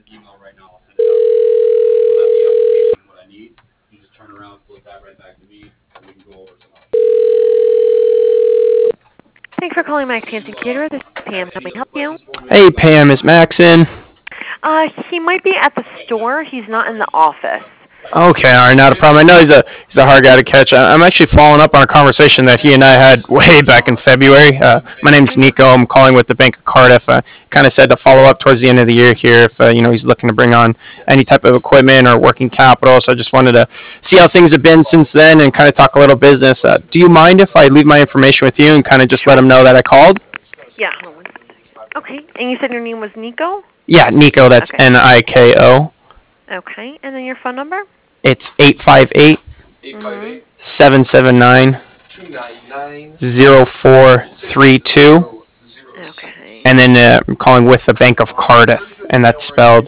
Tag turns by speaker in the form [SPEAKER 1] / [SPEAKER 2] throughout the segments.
[SPEAKER 1] Thanks for calling Max Hanson Caterer. This is Pam. How may I help you?
[SPEAKER 2] Hey, Pam, is Max in?
[SPEAKER 1] He might be at the store. He's not in the office.
[SPEAKER 2] Okay, all right, not a problem. I know he's a hard guy to catch. I'm actually following up on a conversation that he and I had way back in February. My name's Nico. I'm calling with the Bank of Cardiff. Kind of said to follow up towards the end of the year here if he's looking to bring on any type of equipment or working capital. So I just wanted to see how things have been since then and kind of talk a little business. Do you mind if I leave my information with you and kind of just let him know that I called?
[SPEAKER 1] Yeah. Hold on 1 second. Okay. And you said your name was Nico?
[SPEAKER 2] Yeah, Nico. That's
[SPEAKER 1] Okay.
[SPEAKER 2] Niko.
[SPEAKER 1] Okay. And then your phone number?
[SPEAKER 2] It's 858 779 0432.
[SPEAKER 1] Okay.
[SPEAKER 2] And then I'm calling with the Bank of Cardiff, and that's spelled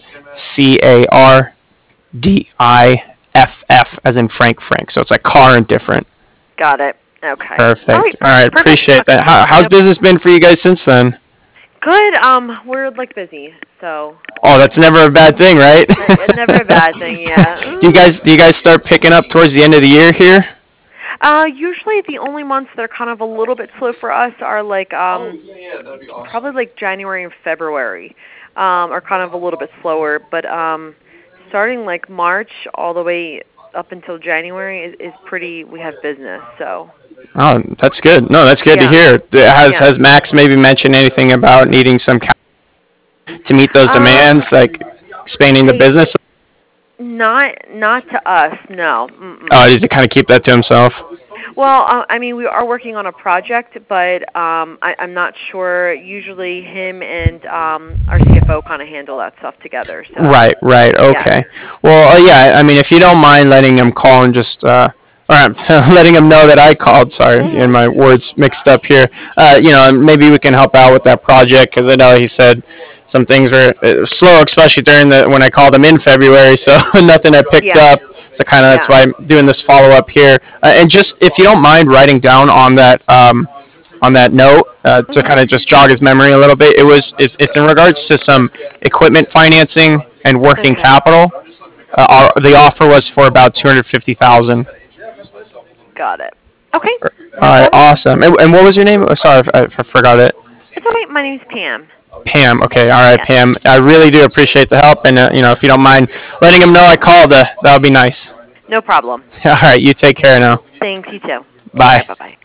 [SPEAKER 2] CARDIFF, as in Frank. So it's like car and different.
[SPEAKER 1] Got it. Okay.
[SPEAKER 2] Perfect.
[SPEAKER 1] All right.
[SPEAKER 2] Perfect. Appreciate that. How's business been for you guys since then?
[SPEAKER 1] Good. We're busy, so.
[SPEAKER 2] Oh, that's never a bad thing, right?
[SPEAKER 1] Never a bad thing, yeah.
[SPEAKER 2] Do you guys start picking up towards the end of the year here?
[SPEAKER 1] Usually the only months that are kind of a little bit slow for us are probably January and February, are kind of a little bit slower. But starting March all the way up until January is pretty. We have business, so.
[SPEAKER 2] Oh, that's good. No, that's good to hear. Has Max maybe mentioned anything about needing some to meet those demands, like expanding the business?
[SPEAKER 1] Not to us, no. Mm-mm.
[SPEAKER 2] Oh, does he kind of keep that to himself?
[SPEAKER 1] Well, we are working on a project, but I'm not sure. Usually him and our CFO kind of handle that stuff together. So.
[SPEAKER 2] Right, okay. Yeah. Well, if you don't mind letting him call and just, letting him know that I called, sorry, and my words mixed up here, maybe we can help out with that project, because I know he said some things were slow, especially when I called him in February, so nothing I picked up. So kind of that's why I'm doing this follow-up here. And just, if you don't mind writing down on that note to kind of just jog his memory a little bit, it's in regards to some equipment financing and working capital. The offer was for about $250,000.
[SPEAKER 1] Got it. Okay.
[SPEAKER 2] All right, awesome. And what was your name? Oh, sorry, I forgot it.
[SPEAKER 1] It's all right. My name's Pam.
[SPEAKER 2] Pam. Okay. All right, Pam. I really do appreciate the help, and if you don't mind letting him know I called, that would be nice.
[SPEAKER 1] No problem.
[SPEAKER 2] All right. You take care now.
[SPEAKER 1] Thanks. You too.
[SPEAKER 2] Bye.
[SPEAKER 1] Bye. Bye.